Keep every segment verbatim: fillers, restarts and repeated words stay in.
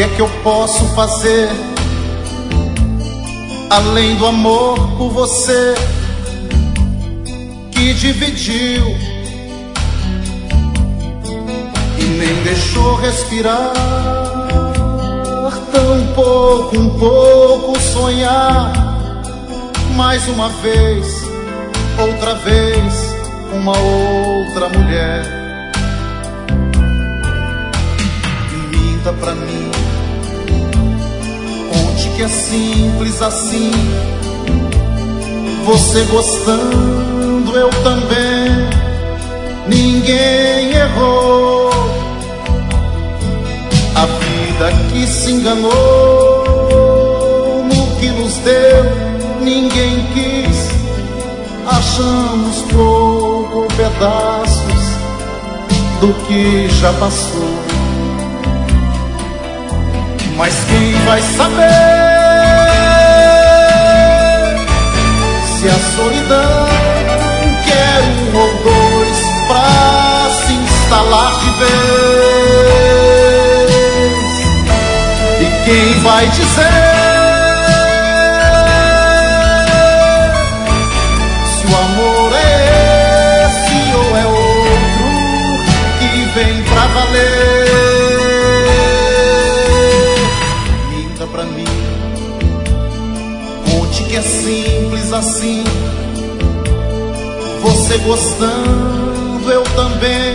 que é que eu posso fazer além do amor por você que dividiu e nem deixou respirar, tão pouco, um pouco sonhar, mais uma vez, outra vez, uma outra mulher. Minta pra mim, conte que é simples assim, você gostando, eu também, ninguém errou. A vida que se enganou no que nos deu, ninguém quis. Achamos pouco pedaços do que já passou. Mas quem vai saber se a solidão quer um ou dois pra se instalar de vez? E quem vai dizer se o amor é esse ou é outro que vem pra valer? Minta pra mim, conte que é simples assim, você gostando, eu também,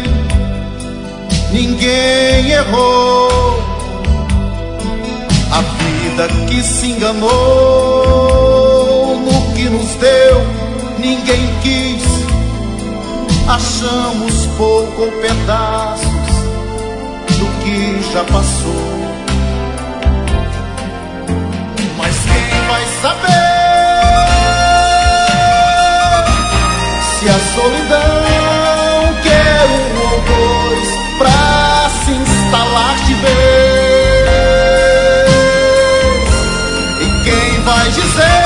ninguém errou. A vida que se enganou no que nos deu, ninguém quis. Achamos pouco ou pedaços do que já passou. Mas quem vai saber se a solidão quer um ou dois pra se instalar de vez? E quem vai dizer